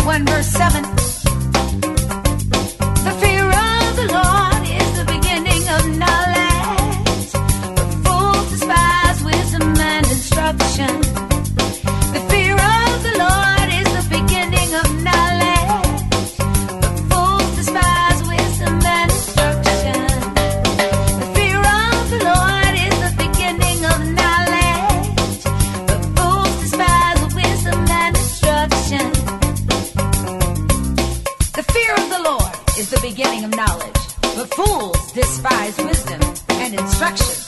1 verse 7. The fear of the Lord is the beginning of knowledge, but fools despise wisdom and instruction. The fear of the Lord is the beginning of knowledge, but fools despise wisdom and instruction. The fear of the Lord is the beginning of knowledge, but fools despise wisdom and instruction. The fear of the Lord is the beginning of knowledge, but fools despise wisdom and instruction.